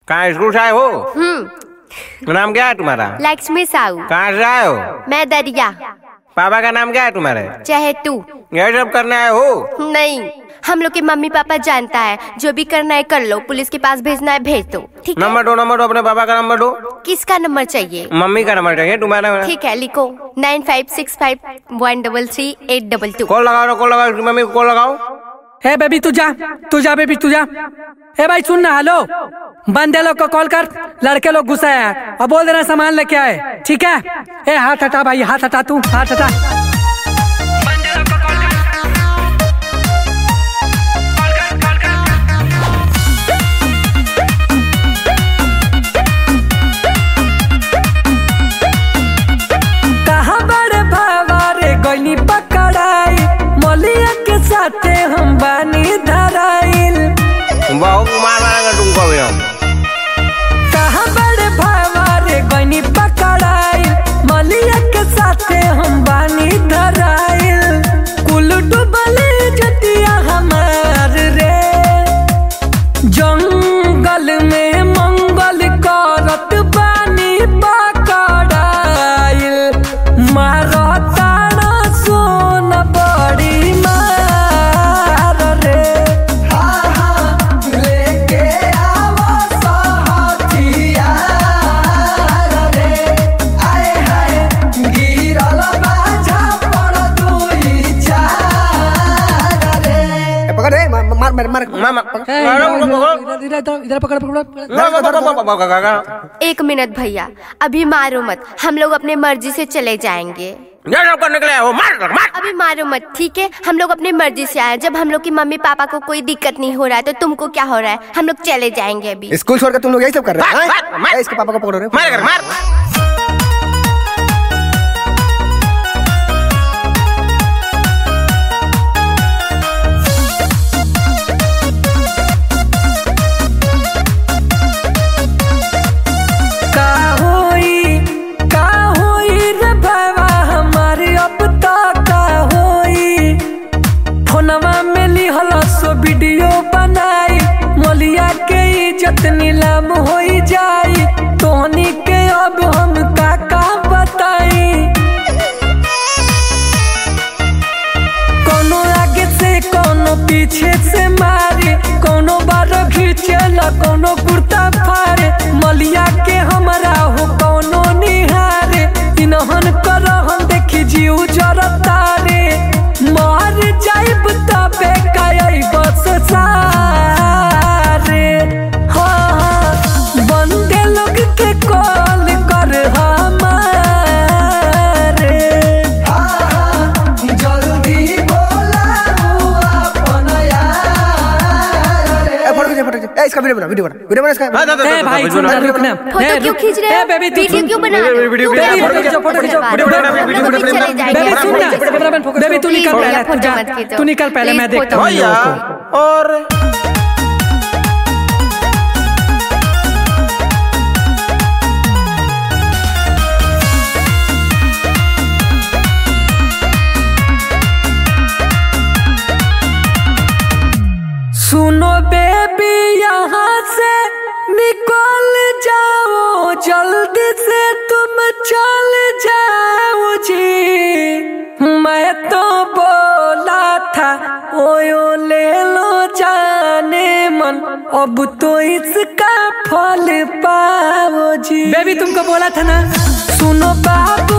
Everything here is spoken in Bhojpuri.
कहाँ स्कूल से आए हो? नाम क्या है तुम्हारा? लक्ष्मी साहू। कहाँ से आए हो? मैं दरिया। पापा का नाम क्या है तुम्हारे? चहेतू। ये सब करना है हो? नहीं, हम लोग के मम्मी पापा जानता है, जो भी करना है कर लो, पुलिस के पास भेजना है भेज दो। ठीक है? नंबर दो, अपने पापा का नंबर दो। किसका नंबर चाहिए? मम्मी का नंबर चाहिए तुम्हारा। ठीक है, लिखो 9565133822। कॉल लगाओ, मम्मी को कॉल लगाओ। ए बेबी तू जा बेबी तू जा। ए भाई सुन ना, हेलो, बंदे लोग को कॉल कर, लड़के लोग गुस्सा है और बोल देना सामान लेके आए, ठीक है? ए हाथ हटा भाई, हाथ हटा, तू हाथ हटा। कहाँ बड़े भावा रे गईनी पकड़ाई, मलिया के साथे हम बानी धराइल। बहुत मार मारेंगे तुमको भी हम। कहाँ बड़े भावा रे गईनी पकड़ाई, मलिया के साथे हम बानी धराइल। कुल डूबले जतिया हमार रे, जंगल में मंगल करत बानी पकड़ाइल। मारो तारा सोन बड़ी मार रे, लेके आवा हथियार रे। आए हाय गिरल बाजा पर दुई चार रे। पकड़ रे, मार इधर पकड़। एक मिनट भैया, अभी मारो मत, हम लोग अपने मर्जी से चले जाएंगे। करने के लिए हो, मार। अभी मारो मत, ठीक है? हम लोग अपने मर्जी से आए। जब हम लोग की मम्मी पापा को कोई दिक्कत नहीं हो रहा है तो तुमको क्या हो रहा है? हम लोग चले जाएंगे अभी। स्कूल छोड़कर तुम लोग यही सब कर रहे हैं? मार। इसके पापा को पकड़ो रे, मार। वीडियो बनाई, मलिया के इज्जत नीलाम हो जाई, तोहनी के अब हम का बताई। कोनो आगे से कोनो पीछे से मारे, कोनो बार खींचेला कोनो कुर्ता फाड़े। मलिया के हमरा हो कोनो निहारे, इनहन कर हम देखी जीव जरता रे। मार जाइब तबे काई बस सारे। हाँ, बंदे लोग के कॉल कर हमारे। जल्दी बोला अपन यार। फोटो इसका वीडियो बना इसका। ए भाई सुन ना, रुक ना। फोटो क्यों खींच रहे हो? बेबी वीडियो क्यों बना रहे हो? बेबी सुन ना, बेबी तू निकल पहले, जा तू निकल पहले, मैं देखता हूँ भैया। और सुनो बेबी, यहाँ से निकल जाओ, जल्दी से तुम चल जाओ जी। मैं तो बोला था ओयो ले लो जाने मन, अब तो इसका फल पाओ जी। बेबी तुमको बोला था ना। सुनो बाबू